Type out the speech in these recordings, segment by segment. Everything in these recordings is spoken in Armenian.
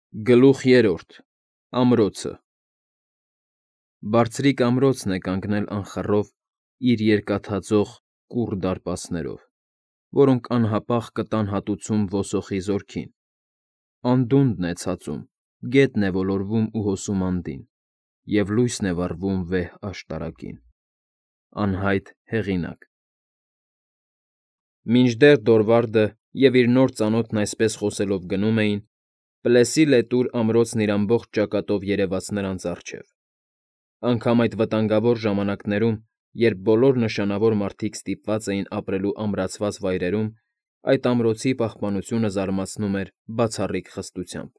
Գլուխ երրորդ Ամրոցը Բարձրիկ ամրոցն է կանգնել անխռով իր երկաթածող կուռ դարպասներով, որոնք անհապաղ կտան հատուցում ոսոխի զորքին, անդունդն է ցածում, գետն է ոլորվում ու հոսում անդին, և լույսն է վառվում վեհ աշտարակին։ Անհայտ հեղինակ։ Մինչդեռ Դորվարդը և իր նոր ծանոթն այսպես խոսելով գնում էին, Պլեսի-Լետուր ամրոցն իր ամբողջ ճակատով երևաց նրանց առջև։ Անգամ այդ վտանգավոր ժամանակներում, երբ բոլոր նշանավոր մարդիկ ստիպված էին ապրելու ամրացված վայրերում, այդ ամրոցի պահպանությունը զարմացնում էր բացառիկ խստությամբ։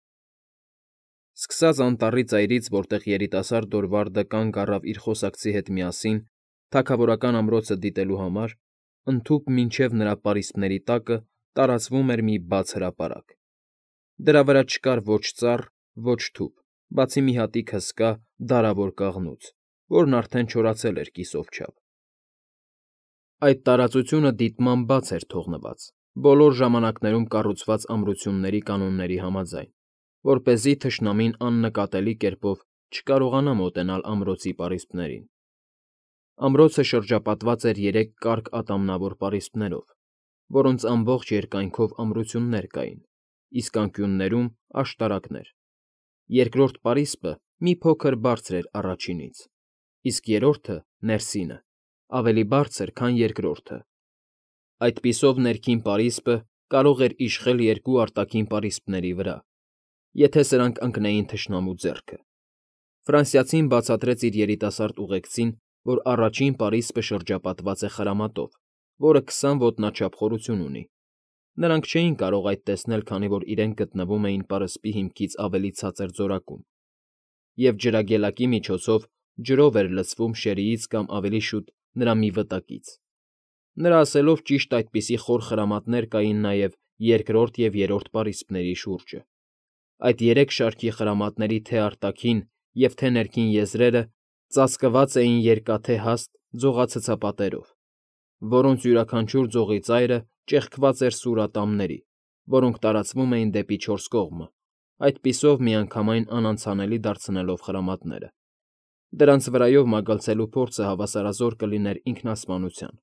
Սկսած անտառի ծայրից, որտեղ երիտասարդ Դորվարդը կանգ առավ իր խոսակցի հետ միասին, թագավորական ամրոցը դիտելու համար, ընդհուպ մինչև նրա պարիսպների տակը տարածվում էր մի բաց հրապարակ։ Դրա վրա չկար ոչ ծառ, ոչ թուփ, բացի մի հատիկ հսկա, դարավոր կաղնուց, որն արդեն չորացել էր կիսով չափ։ Այդ տարածությունը դիտմամբ բաց էր թողնված, բոլոր ժամանակներում կառուցված ամրությունների կանոնների համաձայն, որպեսզի թշնամին աննկատելի կերպով չկարողանա մոտենալ ամրոցի պարիսպներին։ Ամրոցը շրջապատված էր երեք կարճ ատամնավոր պարիսպներով, որոնց ամբողջ երկայնքով ամրություններ կային, իսկ անկյուններում՝ աշտարակներ։ Երկրորդ պարիսպը մի փոքր բարձր էր առաջինից, իսկ երրորդը՝ ներսինը, ավելի բարձր, քան երկրորդը։ Այդպիսով ներքին պարիսպը կարող էր իշխել երկու արտաքին պարիսպների վրա, եթե սրանք ընկնեին թշնամու ձեռքը։ Ֆրանսիացին բացատրեց իր երիտասարդ ուղեկցին, որ առաջին պարիսպը շրջապատված է խրամատով, որը 20 ոտնաչափ խորություն ունի։ Նրանք չէին կարող այդ տեսնել, քանի որ իրենք գտնվում էին պարսպի հիմքից ավելի ցածր զորակում, և ջրագելակի միջոցով ջրով էր լցվում շերիից կամ ավելի շուտ նրա մի վտակից։ Նրա ասելով, ճիշտ այդպիսի խոր խրամատներ կային նաև երկրորդ և երրորդ պարիսպների շուրջը։ Այդ երեք շարքի խրամատների թե՛ արտաքին և թե՛ ներքին եզրերը ծածկված էին երկաթե հաստ ձողացցապատերով, որոնց յուրաքանչյուր ձողի ծայրը ճեղքված էր սուր ատամների, որոնք տարածվում էին դեպի չորս կողմը, այդպիսով միանգամայն անանցանելի դարձնելով խրամատները։ Դրանց վրայով մագլցելու փորձը հավասարազոր կլիներ ինքնասպանության։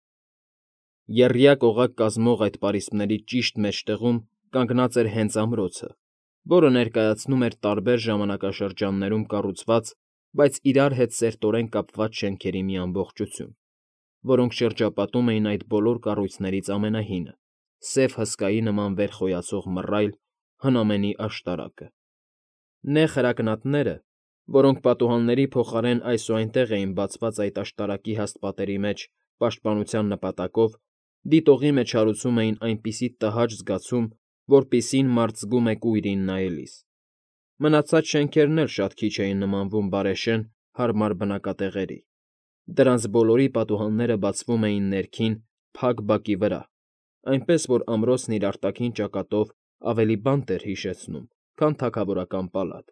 Եռյակ օղակ կազմող այդ պարիսպների ճիշտ մեջտեղում կանգնած էր հենց ամրոցը, որը ներկայացնում էր տարբեր ժամանակաշրջաններում կառուցված, բայց իրար հետ սերտորեն կապված շենքերի մի ամբողջություն, որոնք շրջապատում էին այդ բոլոր կառույցներից ամենահինը՝ սև հսկայի նման վեր խոյացող մռայլ, հնամենի աշտարակը։ Նեղ հրակնատները, որոնք պատուհանների փոխարեն այս ու այնտեղ էին բացված այդ աշտարակի հաստ պատերի մեջ պաշտպանության նպատակով, դիտողի մեջ հարուցում էին այնպիսի տհաճ զգացում, որպիսին մարդ զգում է կույրին նայելիս։ Մնացած շենքերն էլ շատ քիչ էին նմանվում բարեշեն, հարմար բնակատեղերի։ Դրանց բոլորի պատուհանները բացվում էին ներքին, փակ բակի վրա, այնպես որ ամրոցն իր արտաքին ճակատով ավելի բանտ էր հիշեցնում, քան թագավորական պալատ։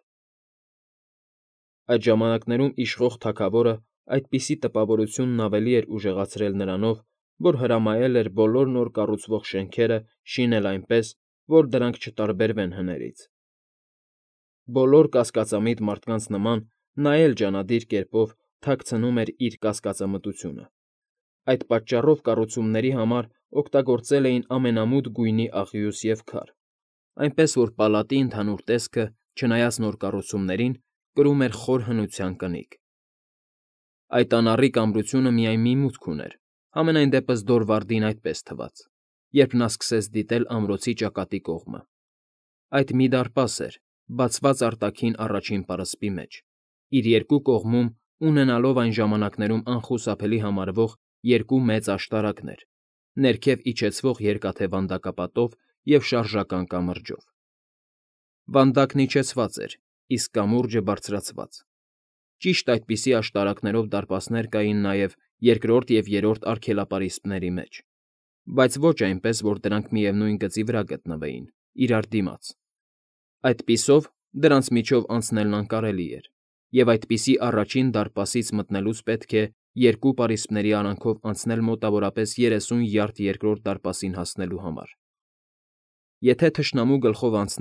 Այդ ժամանակներում իշխող թագավորը այդպիսի տպավորությունն ավելի էր ուժեղացրել նրանով, որ հրամայել էր բոլոր նոր կառուցվող շենքերը շինել այնպես, որ դրանք չտարբերվեն հներից։ Բոլոր կասկածամիտ մարդկանց նման նա էլ ջանադիր կերպով թաքցնում էր իր կասկածամտությունը։ Այդ պատճառով կառուցումների համար օգտագործել էին ամենամութ գույնի աղյուս և քար, այնպես որ պալատի ընդհանուր տեսքը, չնայած նոր կառուցումներին, կրում էր խոր հնության կնիկ։ Այդ անառիկ ամրությունը միայն մի մուտք ուներ, համենայն դեպս Դորվարդին այդպես թվաց, երբ նա սկսեց դիտել ամրոցի ճակատի կողմը։ Այդ մի դարպաս էր, բացված արտաքին առաջին պարսպի մեջ, իր երկու կողմում ունենալով այն ժամանակներում անխուսափելի համարվող երկու մեծ աշտարակներ, ներքև իջեցվող երկաթե վանդակապատով և շարժական կամրջով։ Վանդակն իջեցված էր, իսկ կամուրջը բարձրացված։ Ճիշտ այդպիսի աշտարակներով դարպասներ կային նաև երկրորդ և երրորդ արգելապարիսպների մեջ, բայց ոչ այնպես, որ դրանք միևնույն գծի վրա գտնվեին, իրար դիմաց։ Այդպիսով դրանց միջով անցնելն անկարելի էր, և այդպիսի առաջին դարպասից մտնելուց պետք է երկու պարիսպների արանքով անցնել մոտավորապես 30 յարդ երկրորդ դարպասին հասնելու համար։ Եթե թշնամու գլխով անցներ,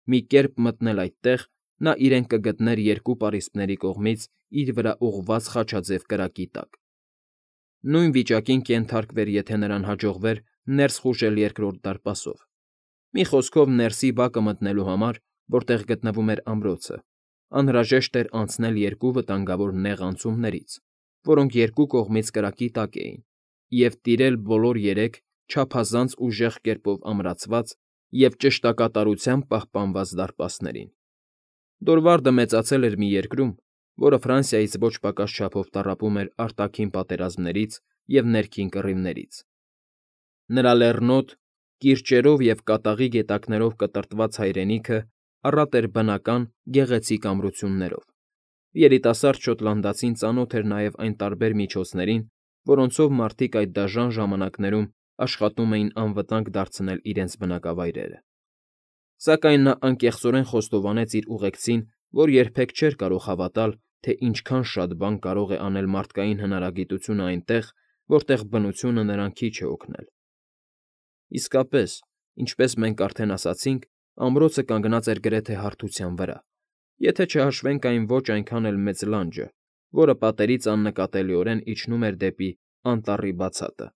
մի կերպ մտնել այդտեղ, նա իրեն կգտներ երկու պարիսպների կողմից իր վրա ուղղված խաչաձև կրակի տակ։ Նույն վիճակին կենթարկվեր, եթե նրան հաջողվեր ներս խուժել երկրորդ դարպասով։ Մի խոսքով, ներսի բակը մտնելու համար, որտեղ գտնվում էր ամրոցը, անհրաժեշտ էր անցնել երկու վտանգավոր նեղ անցումներից, որոնք երկու կողմից կրակի տակ էին, և տիրել բոլոր երեք չափազանց ուժեղ կերպով ամրացված և ճշտակատարությամբ պահպանված դարպասներին։ Դորվարդը մեծացել էր մի երկրում, որը Ֆրանսիայից ոչ պակաս չափով տառապում էր արտաքին պատերազմներից և ներքին կռիվներից։ Նրա լեռնոտ, կիրճերով և կատաղի գետակներով կտրտված հայրենիքը առատ էր բնական, գեղեցիկ ամրություններով։ Երիտասարդ շոտլանդացին ծանոթ էր նաև այն տարբեր միջոցներին, որոնցով մարդիկ այդ դաժան ժամանակներում աշխատում էին անվտանգ դարձնել իրենց բնակավայրերը։ Սակայն նա անկեղծորեն խոստովանեց իր ուղեկցին, որ երբեք չէր կարող հավատալ, թե ինչքան շատ բան կարող է անել մարդկային հնարագիտությունը այնտեղ, որտեղ բնությունը նրան քիչ է օգնել։ Իսկապես, ինչպես մենք արդեն ասացինք, ամրոցը կանգնած էր գրեթե հարթության վրա, եթե չհաշվենք այն ոչ այնքան էլ մեծ լանջը, որը պատերից աննկատելիորեն իջնում էր դեպի անտառի բացատը։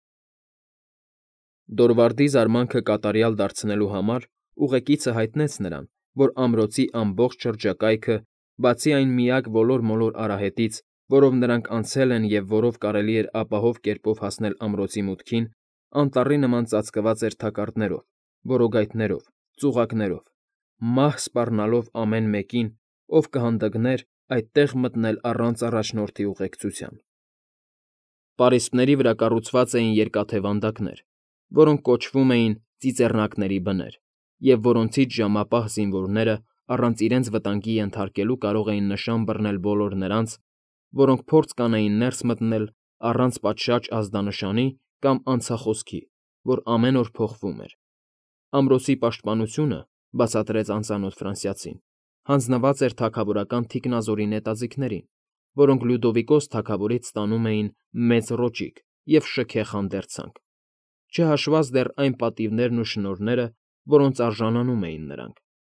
Դորվարդի զարմանքը կատարյալ դարձնելու համար ուղեկիցը հայտնեց նրան, որ ամրոցի ամբողջ շրջակայքը, բացի այն միակ ոլոր-մոլոր արահետից, որով նրանք անցել են և որով կարելի էր ապահով կերպով հասնել ամրոցի մուտքին, անտառի նման ծածկված էր թակարդներով, որոգայթներով, ծուղակներով, մահ սպառնալով ամեն մեկին, ով կհանդգներ այդտեղ մտնել առանց առաջնորդի ուղեկցության։ Պարիսպների վրա կառուցված էին երկաթե վանդակներ, որոնք կոչվում էին ծիծեռնակների բներ, և որոնցից ժամապահ զինվորները առանց իրենց վտանգի ենթարկելու կարող էին նշան բռնել բոլոր նրանց, որոնք փորձ կանեին ներս մտնել առանց պատշաճ ազդանշանի կամ անցախոսքի, որ ամեն օր փոխվում էր։ Ամրոցի պաշտպանությունը, բացատրեց անծանոթ ֆրանսիացին, հանձնված էր թագավորական թիկնազորի նետաձիգներին, որոնք Լյուդովիկոս թագավորից ստանում էին մեծ ռոճիկ և շքեղ հանդերձանք, չհաշված դեռ այն պատիվներն ու շնորհները, որոնց արժանանում էին նրանք։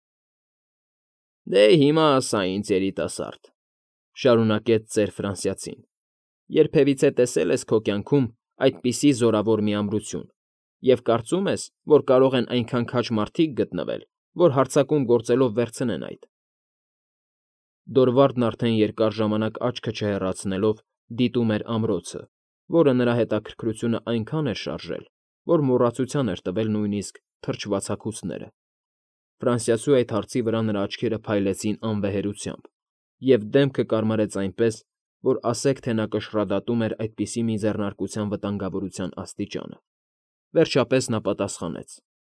«Դե հիմա ասա ինձ, երիտասարդ,֊ շարունակեց ծեր Ֆրանսիացին,֊ երբևիցե տեսե՞լ ես քո կյանքում այդպիսի զորավոր մի ամրություն և կարծում ես, որ կարող են այնքան քաջ մարդիկ գտնվել, որ հարձակում գործելով վերցնեն այդ»։ Դորվարդն արդեն երկար ժամանակ աչքը չհեռացնելով դիտում էր ամրոցը, որը նրա հետաքրքրությունը այնքան էր շարժել, որ մոռացության էր տվել նույնիսկ թրջված հագուստները։ Ֆրանսիացու այդ հարցի վրա նրա աչքերը փայլեցին անվեհերությամբ, և դեմքը կարմարեց այնպես, որ ասեք թե նա կշռադատում էր այդպիսի մի ձեռնարկության վտանգավորության աստիճանը։ Վերջապես նա պատասխանեց.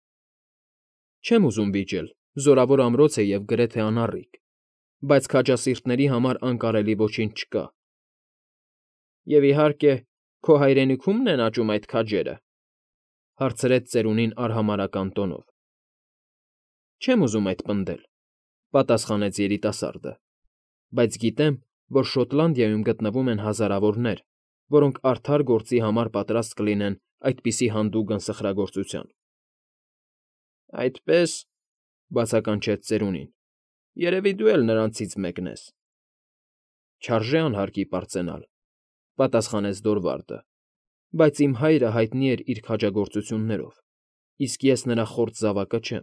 «Չեմ ուզում վիճել, զորավոր ամրոց է և գրեթե անառիկ, բայց քաջասիրտների համար անկարելի ոչինչ չկա»։ «Եվ, իհարկե, քո հայրենիքումն են աճում այդ քաջերը,֊ հարցրեց ծերունին արհամարհական տոնով։ «Չեմ ուզում այդ պնդել,֊ պատասխանեց երիտասարդը,֊ բայց գիտեմ, որ Շոտլանդիայում գտնվում են հազարավորներ, որոնք արդար գործի համար պատրաստ կլինեն այդպիսի հանդուգն սխրագործության»։ «Այդպե՞ս,֊ բացականչեց ծերունին,֊ երևի դու էլ նրանցից մեկն ես»։ «Չարժե անհարկի պարծենալ,֊ պատասխանեց Դորվարդը,֊ բայց իմ հայրը հայտնի էր իր քաջագործություններով, իսկ ես նրա խորտ զավակը չեմ»։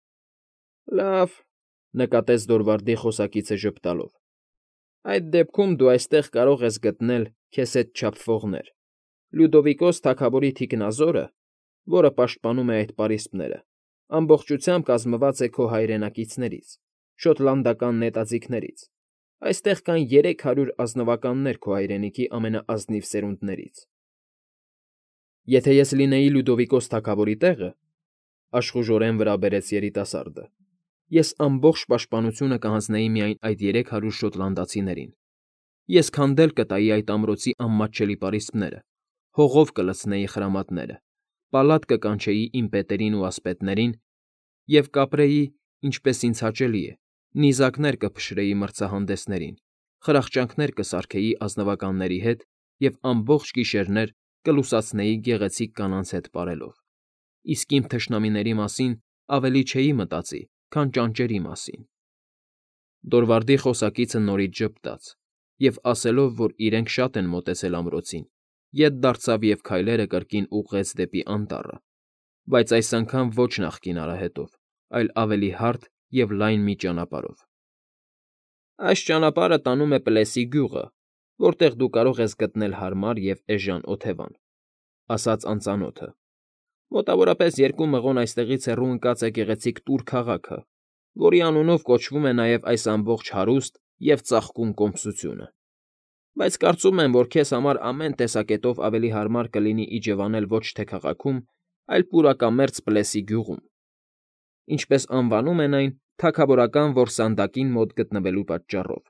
«Լավ,֊ նկատեց Դորվարդի խոսակիցը ժպտալով,֊ այդ դեպքում դու այստեղ կարող ես գտնել քեզ հետ չափվողներ։ Լյուդովիկոս թագավորի թիկնազորը, որը պաշտպանում է այդ պարիսպները, ամբողջությամբ կազմված է քո հայրենակիցներից՝ շոտլանդական նետաձիգներից։ Այստեղ կան 300 ազնվականներ քո հայրենիքի ամենաազնիվ սերունդներից»։ «Եթե ես լինեի Լյուդովիկոս թագավորի տեղը,֊ աշխուժորեն վրա բերեց երիտասարդը,֊ ես ամբողջ պաշտպանությունը կհանձնեի միայն այդ 300 շոտլանդացիներին։ Ես քանդել կտայի այդ ամրոցի անմատչելի պարիսպները, հողով կլցնեի խրամատները, պալատ կկանչեի իմ պետերին ու ասպետներին և կապրեի, ինչպես ինձ հաճելի է, նիզակներ կփշրեի մրցահանդեսներին, խրախճանքներ կսարքեի ազնվականների հետ և ամբողջ գիշերներ կլուսացնեի գեղեցիկ կանանց հետ պարելով։ Իսկ իմ թշնամիների մասին ավելի չէի մտածի, քան ճանճերի մասին։ Դորվարդի խոսակիցը նորից ժպտաց և, ասելով, որ իրենք շատ են մոտեցել ամրոցին, ետ դարձավ և քայլերը կրկին ուղղեց դեպի անտառը, բայց այս անգամ ոչ նախկին արահետով, այլ ավելի հարթ և լայն մի ճանապարհով։ Այս ճանապարհը տանում է Պլեսի գյուղը, որտեղ դու կարող ես գտնել հարմար և էժան օթևան,֊ ասաց անծանոթը։ Մոտավորապես 2 մղոն այստեղից հեռու ընկած է գեղեցիկ Տուր քաղաքը, որի անունով կոչվում է նաև այս ամբողջ հարուստ և ծաղկուն կոմսությունը։ Բայց կարծում եմ, որ քեզ համար ամեն տեսակետով ավելի հարմար կլինի իջևանել ոչ թե քաղաքում, այլ պուրակամերձ Պլեսի գյուղում, ինչպես անվանում են այն թագավորական որսանդակին մոտ գտնվելու պատճառով։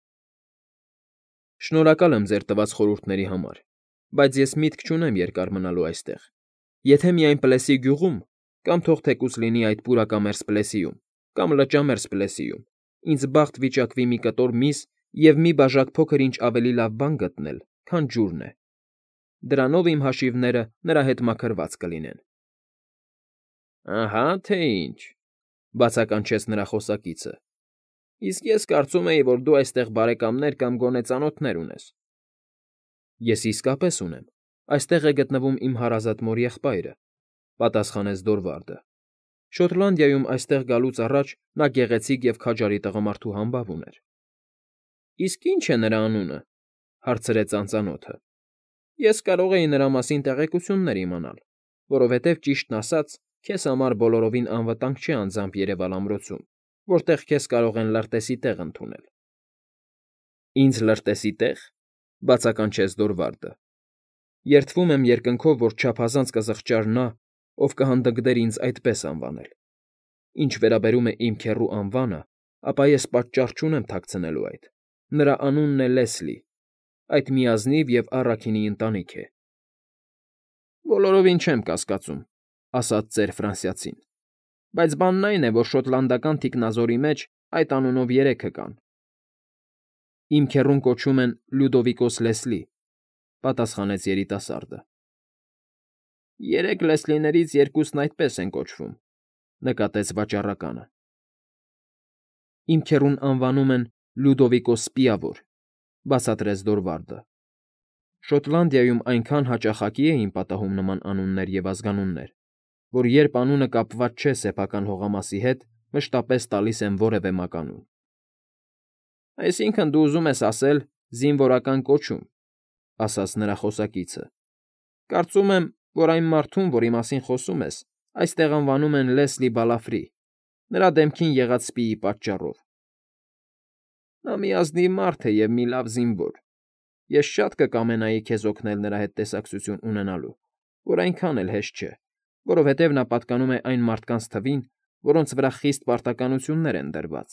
Շնորհակալ եմ ձեր տված խորհուրդների համար, բայց ես միտք չունեմ երկար մնալու այստեղ։ Եթե միայն Պլեսի գյուղում, կամ թող թեկուզ լինի այդ պուրակամերձ Պլեսիում, կամ լճամերձ Պլեսիում, ինձ բախտ վիճակվի մի կտոր միս և մի բաժակ փոքր-ինչ ավելի լավ բան գտնել, քան ջուրն է, դրանով իմ հաշիվները նրա հետ մաքրված կլինեն։ Ահա թե ինչ,֊ բացականչեց նրա խոսակիցը։ Իսկ ես կարծում էի, որ դու այստեղ բարեկամներ կամ գոնե ծանոթներ ունես։ Ես իսկապես ունեմ, այստեղ է գտնվում իմ հարազատ մոր եղբայրը,֊ պատասխանեց Դորվարդը։ Շոտլանդիայում այստեղ գալուց առաջ նա գեղեցիկ և քաջարի տղամարդու համբավ ուներ։ Իսկ ի՞նչ է նրա անունը,֊ հարցրեց անծանոթը։ Ես կարող էի նրա մասին տեղեկություններ իմանալ, որովհետև, ճիշտն ասած, քեզ համար բոլորովին անվտանգ չէ անձամբ երևալ ամրոցում, որտեղ քեզ կարող են լրտեսի տեղ ընդունել։ Ինձ լրտեսի տեղ,֊ բացականչեց Դորվարդը։ Երդվում եմ երկնքով, որ չափազանց կզղջար նա, ով կհանդգներ ինձ այդպես անվանել։ Ինչ վերաբերում է իմ քեռու անվանը, ապա ես պատճառ չունեմ թաքցնելու այդ. նրա անունն է Լեսլի, այդ միազնիվ և առաքինի ընտանիք է։ Բոլորովին չեմ կասկածում,֊ ասաց ծեր Ֆրանսիացին, բայց բանն այն է, որ շոտլանդական թիկնազորի մեջ այդ անունով 3 կան։ Իմ քեռուն կոչում են Լյուդովիկոս Լեսլի,֊ պատասխանեց երիտասարդը։ 3 Լեսլիներից 2-ն այդպես են կոչվում,֊ նկատեց վաճառականը։ Իմ քեռուն անվանում են Լյուդովիկոս Պիավոր,֊ բացատրեց Դորվարդը։ Շոտլանդիայում այնքան հաճախակի էին պատահում նման անուններ և ազգանուններ, որ երբ անունը կապված չէ սեփական հողամասի հետ, մշտապես տալիս են որևէ մականուն։ Այսինքն դու ուզում ես ասել զինվորական կոչում,֊ ասաց նրա խոսակիցը։ Կարծում եմ, որ այն մարդուն, որի մասին խոսում ես, այստեղ անվանում են Լեսլի Բալաֆրի, նրա դեմքին եղած սպիի պատճառով։ Նա մի ազնիվ մարդ է և մի լավ զինվոր։ Ես շատ կկամենայի քեզ օգնել նրա հետ տեսակցություն ունենալու, որ այնքան էլ հեշտ չէ, որովհետև նա պատկանում է այն մարդկանց թվին, որոնց վրա խիստ պարտականություններ են դրված։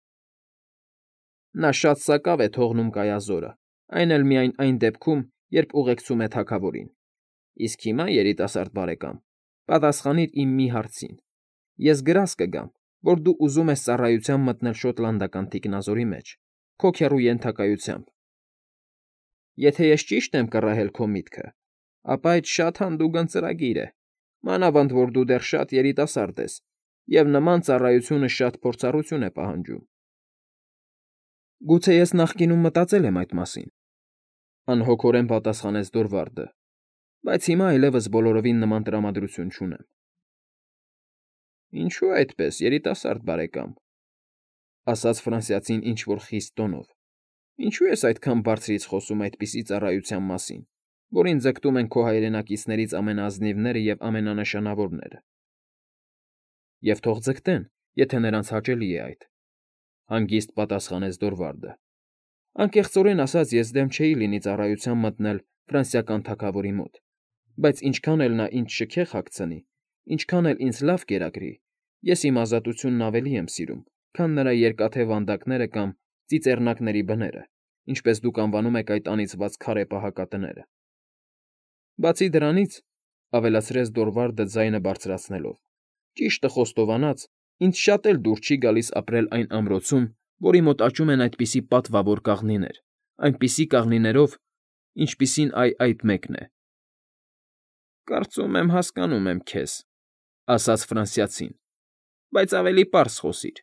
Նա շատ սակավ է թողնում կայազորը, այն էլ միայն այն դեպքում, երբ ուղեկցում է թագավորին։ Իսկ հիմա, երիտասարդ բարեկամ, պատասխանիր իմ մի հարցին. ես գրազ կգամ, որ դու ուզում ես ծառայության մտնել շոտլանդական թիկնազորի մեջ, քո քեռու ենթակայությամբ։ Եթե ես ճիշտ եմ կռահել քո միտքը, ապա այդ շատ հանդուգն ծրագիր է, մանավանդ որ դու դեռ շատ երիտասարդ ես, և նման ծառայությունը շատ փորձառություն է պահանջում։ Գուցե ես նախկինում մտածել եմ այդ մասին,֊ անհոգորեն պատասխանեց Դորվարդը, բայց հիմա այլևս բոլորովին նման տրամադրություն չունեմ։ Ինչո՞ւ այդպես, երիտասարդ բարեկամ,֊ ասաց ֆրանսիացին ինչ֊որ խիստ տոնով։ Ինչո՞ւ ես այդքան բարձրից խոսում այդպիսի ծառայության մասին, որին ձգտում են քո հայրենակիցներից ամենաազնիվները և ամենանշանավորները։ Եվ թող ձգտեն, եթե նրանց հաճելի է այդ,֊ հանգիստ պատասխանեց Դորվարդը։ Անկեղծորեն ասած, ես դեմ չէի լինի ծառայության մտնել ֆրանսիական թագավորի մոտ, բայց ինչքան էլ նա ինձ շքեղ հագցնի, ինչքան էլ ինձ լավ կերակրի, ես իմ ազատությունն ավելի եմ սիրում, քան նրա երկաթե վանդակները կամ ծիծեռնակների բները, ինչպես դուք անվանում եք այդ անիծված քարե պահակատները։ Բացի դրանից,֊ ավելացրեց Դորվարդը ձայնը բարձրացնելով,֊ ճիշտը խոստովանած, ինձ շատ էլ դուր չի գալիս ապրել այն ամրոցում, որի մոտ աճում են այդպիսի պատվավոր կաղնիներ, այնպիսի կաղնիներով, ինչպիսին այդ մեկն է։ Կարծում եմ հասկանում եմ քեզ,֊ ասաց ֆրանսիացին, բայց ավելի պարզ խոսիր։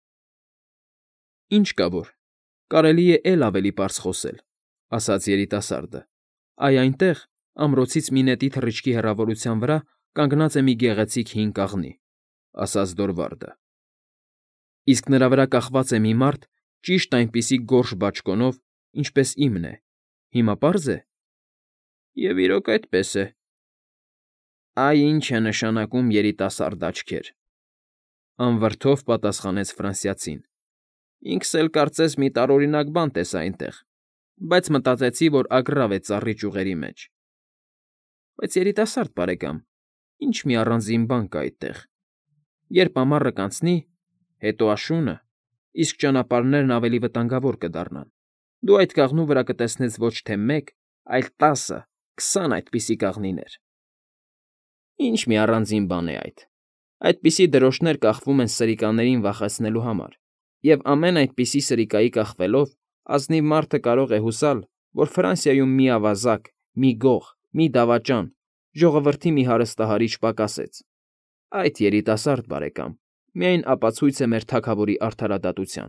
Ինչ կա որ, կարելի է էլ ավելի պարզ խոսել, ասաց երիտասարդը։ Այ այնտեղ, ամրոցից մի նետի թռիչքի հեռավորության վրա կանգնած է մի գեղեցիկ հին կաղնի, ասաց Դորվարդը։ Իսկ նրա վրա կախված է մի մարդ ճիշտ այնպիսի գորշ բաճկոնով, ինչպես իմն է։ Հիմա պարզ է։ Եվ իրոք այդպես է։ Այ ինչ է նշանակում երիտասարդ աչքեր, անվրդով պատասխանեց ֆրանսիացին։ Ինքս էլ կարծես մի տարօրինակ բան տեսա այնտեղ, բայց մտածեցի, որ ագռավ է ծառի ճյուղերի մեջ։ Բայց երիտասարդ բարեկամ, ինչ մի առանձին բան կա այդտեղ։ Երբ ամառը կանցնի, հետո աշունը, իսկ ճանապարհներն ավելի վտանգավոր կդառնան։ Դու այդ կաղնու վրա կտեսնես ոչ թե մեկ, այլ 10, 20 այդպիսի կաղնիներ։ Ինչ մի առանձին բան է այդ։ Այդպիսի դրոշներ կախվում են սրիկաներին վախեցնելու համար, և ամեն այդպիսի սրիկայի կախվելով ազնիվ մարդը կարող է հուսալ, որ Ֆրանսիայում մի ավազակ, մի գող, մի դավաճան, ժողովրդի մի հարստահարիչ պակասեց։ Այդ երիտասարդ բարեկամ միայն ապացույց է մեր թագավորի արդարադատության։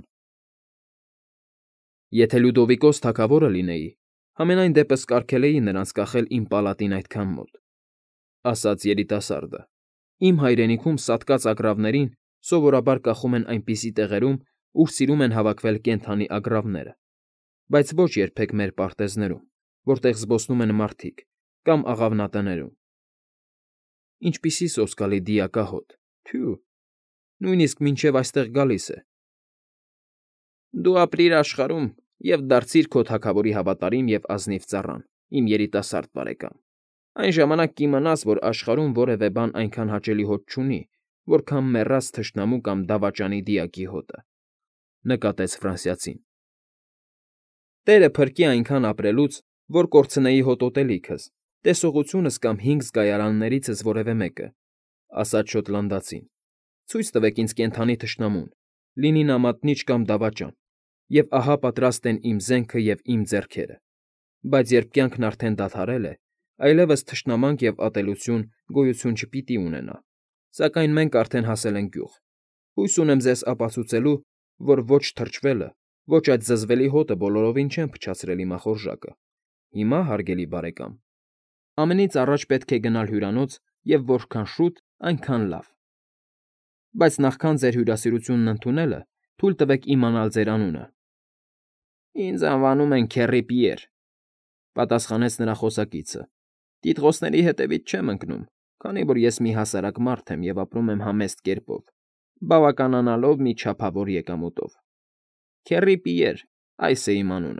Եթե Լյուդովիկոս թագավորը լինեի, համենայն դեպս կարգել էի նրանց կախել իմ պալատին այդքան մոտ, ասաց երիտասարդը։ Իմ հայրենիքում սատկած ագռավներին սովորաբար կախում են այնպիսի տեղերում, ուր սիրում են հավաքվել կենդանի ագռավները, բայց ոչ երբեք մեր պարտեզներում, որտեղ զբոսնում են մարդիկ, կամ աղավնատներում։ Ինչպիսի սոսկալի դիակահոտ, թյու, նույնիսկ մինչև այստեղ գալիս է։ Դու ապրիր աշխարհում և դարձիր քո թագավորի հավատարիմ և ազնիվ ծառան, իմ երիտասարդ բարեկամ։ Այն ժամանակ կիմանաս, որ աշխարհում որևէ բան այնքան հաճելի հոտ չունի, որքան մեռած թշնամու կամ դավաճանի դիակի հոտը, նկատեց ֆրանսիացին։ Տերը փրկի այնքան ապրելուց, որ կորցնեի հոտոտելիքս, տեսողությունս կամ 5 զգայարաններիցս որևէ մեկը, ասաց շոտլանդացին։ Ցույց տվեք ինձ կենդանի թշնամուն, լինի նա մատնիչ կամ դավաճան, և ահա պատրաստ են իմ զենքը և իմ ձեռքերը։ Բայց երբ կյանքն արդեն դադարել է, այլևս թշնամանք և ատելություն գոյություն չպիտի ունենա, սակայն մենք արդեն հասել ենք գյուղ։ Հույս ունեմ ձեզ ապացուցելու, որ ոչ թրջվելը, ոչ այդ զզվելի հոտը բոլորովին չեն փչացրել իմ ախորժակը։ Հիմա, հարգելի բարեկամ, ամենից առաջ պետք է գնալ հյուրանոց և որքան շուտ, այնքան լավ։ Բայց նախքան ձեր հյուրասիրությունն ընդունելը, թույլ տվեք իմանալ ձեր անունը։ Ինձ անվանում են Քեռի Պիեր, պատասխանեց նրա խոսակիցը։ Տիտղոսների հետևից չեմ ընկնում, քանի որ ես մի հասարակ մարդ եմ և ապրում եմ համեստ կերպով, բավականանալով մի չափավոր եկամուտով։ Քեռի Պիեր, այս է իմ անունը։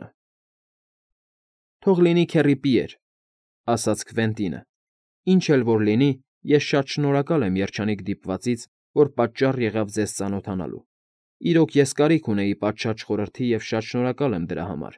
Թող լինի Քեռի Պիեր, ասաց Քվենտինը։ Ինչ էլ որ լինի, ես շատ շնորհակալ եմ երջանիկ դիպվածից, որ պատճառ եղավ ձեզ ծանոթանալու։ Իրոք ես կարիք ունեի պատշաճ խորհրդի և շատ շնորհակալ եմ դրա համար։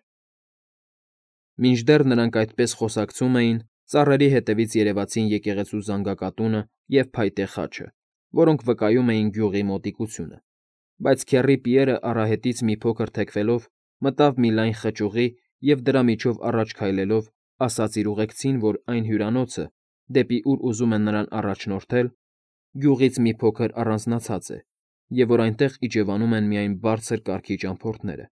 Մինչդեռ նրանք այդպես խոսակցում էին, ծառերի հետևից երևացին եկեղեցու զանգակատունը և փայտե խաչը, որոնք վկայում էին գյուղի մոտիկությունը։ Բայց Քեռի Պիերը արահետից մի փոքր թեքվելով մտավ մի լայն խճուղի և դրա միջով առաջ քայլելով ասաց իր ուղեկցին, որ այն հյուրանոցը, դեպի ուր ուզում են նրան առաջնորդել, գյուղից մի փոքր առանձնացած է, և որ այնտեղ իջևանում են միայն բարձր կարգի ճամփորդները։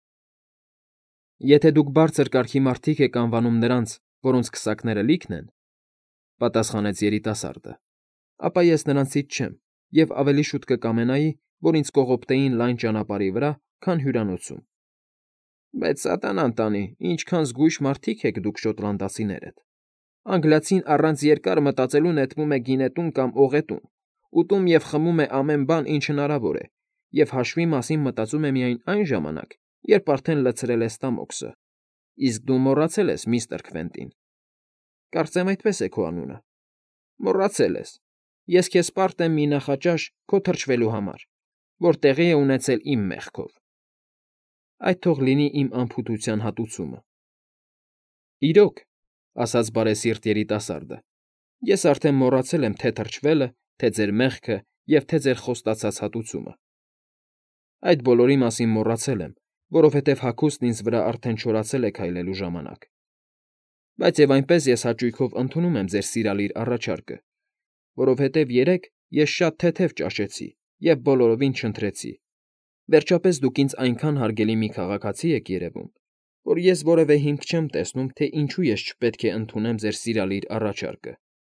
Եթե դուք բարձր կարգի մարդիկ եք անվանում նրանց, որոնց քսակները լիքն են, պատասխանեց երիտասարդը, ապա ես նրանցից չեմ և ավելի շուտ կկամենայի, որ ինձ կողոպտեին լայն ճանապարհի վրա, քան հյուրանոցում։ Բայց սատանան տանի, ինչքան զգույշ մարդիկ եք դուք շոտլանդացիներդ։ Անգլիացին առանց երկար մտածելու նետվում է գինետուն կամ օղետուն, ուտում և խմում է ամեն բան, ինչ հնարավոր է, և հաշվի մասին մտածում է միայն այն ժամանակ, երբ արդեն լցրել է ստամոքսը։ Իսկ դու մոռացել ես, միստր Քվենտին։ Կարծեմ այդպես է քո անունը։ Մոռացել ես։ Ես քեզ պարտ եմ մի նախաճաշ քո թրջվելու համար, որ տեղի է ունեցել իմ մեղքով։ Այդ թող լինի իմ անփութության հատուցումը։ Իրոք, ասաց բարեսիրտ երիտասարդը, ես արդեն մոռացել եմ թե թրջվելը, թե ձեր մեղքը և թե ձեր խոստացած հատուցումը։ Այդ բոլորի մասին մոռացել եմ, որովհետև հագուստն ինձ վրա արդեն չորացել է քայլելու ժամանակ։ Բայց և այնպես ես հաճույքով ընդունում եմ ձեր սիրալիր առաջարկը, որովհետև երեկ ես շատ թեթև ճաշեցի և բոլորովին չընթրեցի։ Վերջապես դուք ինձ այնքան հարգելի մի քաղաքացի եք երևում, որ ես որևէ հիմք չեմ տեսնում, թե ինչու ես չպետք է ընդունեմ ձեր սիրալիր առաջարկը։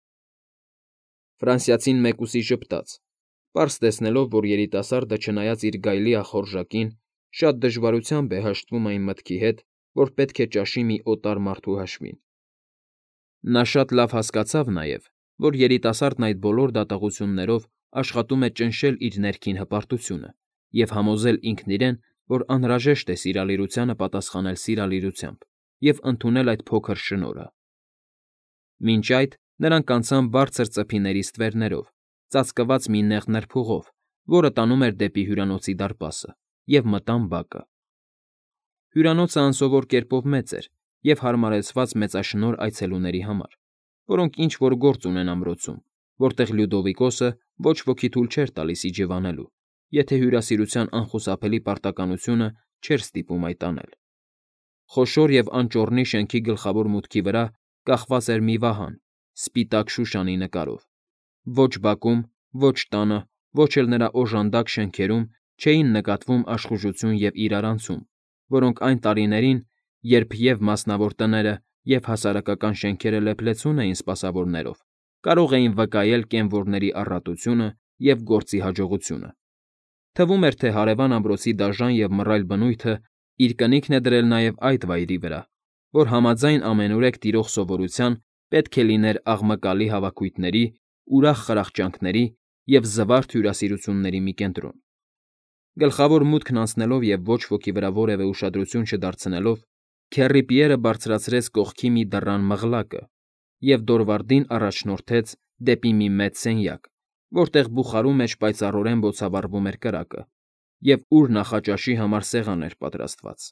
Ֆրանսիացին մեկուսի ժպտաց, պարզ տեսնելով, որ երիտասարդը չնայած իր գայլի ախորժակին, շատ դժվարությամբ է հաշտվում այն մտքի հետ, որ պետք է ճաշի մի օտար մարդու հաշվին։ Նա շատ լավ հասկացավ նաև, որ երիտասարդն այդ բոլոր դատողություններով աշխատում է ճնշել իր ներքին հպարտությունը և համոզել ինքն իրեն, որ անհրաժեշտ է սիրալիրությանը պատասխանել սիրալիրությամբ և ընդունել այդ փոքր շնորհը։ Մինչ այդ նրանք անցան բարձր ծփիների ստվերներով, ծածկված մի նեղ նրբուղով, որը տանում էր դեպի հյուրանոցի դարպասը, և մտան բակը։ Հյուրանոցը անսովոր կերպով մեծ էր և հարմարեցված մեծաշնորհ այցելուների համար, որոնք ինչ֊որ գործ ունեն ամրոցում, որտեղ Լյուդովիկոսը ոչ ոքի թույլ չէր տալիս իջևանելու, եթե հյուրասիրության անխուսափելի պարտականությունը չէր ստիպում այդ անել։ Խոշոր և անճոռնի շենքի գլխավոր մուտքի վրա կախված էր մի վահան, սպիտակ շուշանի նկարով։ Ոչ բակում, ոչ տանը, ոչ էլ նրա օժանդակ շենքերում չէին նկատվում աշխուժություն և իրարանցում, որոնք այն տարիներին, երբ և՛ մասնավոր տները, և՛ հասարակական շենքերը լեփլեցուն էին սպասավորներով, կարող էին վկայել կենվորների առատությունը և գործի հաջողությունը։ Թվում էր, թե հարևան ամրոցի դաժան և մռայլ բնույթը իր կնիքն է դրել նաև այդ վայրի վրա, որ համաձայն ամենուրեք տիրող սովորության պետք է լիներ աղմկալի հավաքույթների, ուրախ խրախճանքների և զվարթ հյուրասիրությունների մի կենտրոն։ Գլխավոր մուտքն անցնելով և ոչ ոքի վրա որևէ ուշադրություն չդարձնելով, Քեռի Պիերը բարձրացրեց կողքի մի դռան մղլակը և Դորվարդին առաջնորդեց դեպի մի մեծ սենյակ, որտեղ բուխարու մեջ պայծառորեն բոցավառվում էր կրակը, և ուր նախաճաշի համար սեղան էր պատրաստված։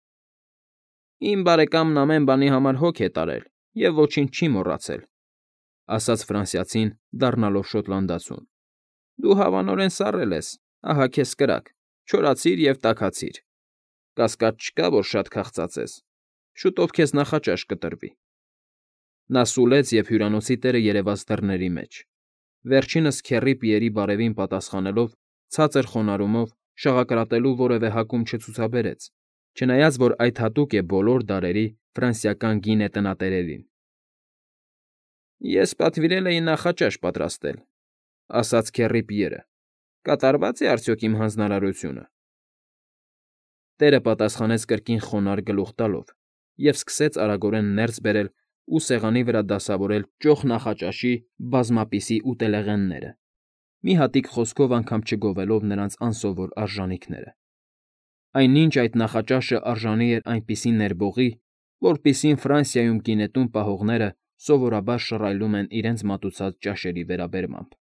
«Իմ բարեկամն ամեն բանի համար հոգ է տարել և ոչինչ չի մոռացել,֊ ասաց ֆրանսիացին, դառնալով շոտլանդացուն։֊ Դու հավանորեն սառել ես, ահա քեզ կրակ, չորացիր և տաքացիր։ Կասկած չկա, որ շատ քաղցած ես, շուտով քեզ նախաճաշ կտրվի»։ Նա սուլեց և հյուրանոցի տերը երևաց դռների մեջ։ Վերջինս Քեռի Պիերի բարևին պատասխանելով ցածր խոնարհումով շաղակրատելու որևէ հակում չցուցաբերեց, չնայած որ այդ հատուկ է բոլոր դարերի ֆրանսիական գինե տնատերերին։ «Ես պատվիրել էի նախաճաշ պատրաստել,֊ ասաց Քեռի Պիերը։֊ Կատարվա՞ծ է արդյոք իմ հանձնարարությունը»։ Տերը պատասխանեց կրկին խոնարհ գլուխ տալով և սկսեց արագորեն ներս բերել ու սեղանի վրա դասավորել ճոխ նախաճաշի բազմապիսի ուտելեղենները, մի հատիկ խոսքով անգամ չգովելով նրանց անսովոր արժանիքները։ Այնինչ այդ նախաճաշը արժանի էր այնպիսի ներբողի, որպիսին Ֆրանսիայում գինետուն պահողները սովորաբար շռայլում են իրենց մատուցած ճաշերի վերաբերմամբ։